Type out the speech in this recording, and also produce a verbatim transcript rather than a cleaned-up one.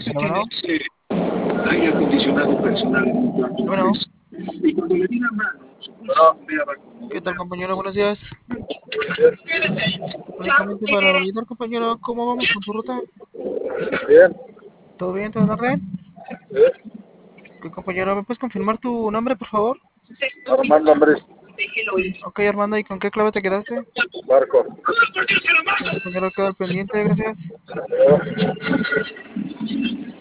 piso tiene Bueno, ese aire acondicionado personal en un cuarto bueno, tres. Y cuando le di la mano, su pulso bombeaba como ¿qué tal, una. compañero? Buenos días. Quédese. Únicamente para validar, compañero, ¿cómo vamos con su ruta? Bien, ¿Todo bien? ¿Todo en orden? ¿eh? ¿Qué, compañero? ¿Me puedes confirmar tu nombre, por favor? Armando Andrés, Déjelo ir. Ok, Armando, ¿y con qué clave te quedaste? Marco. ¡Partióse la Ok, masa! compañero, queda al pendiente, gracias. ¿Eh?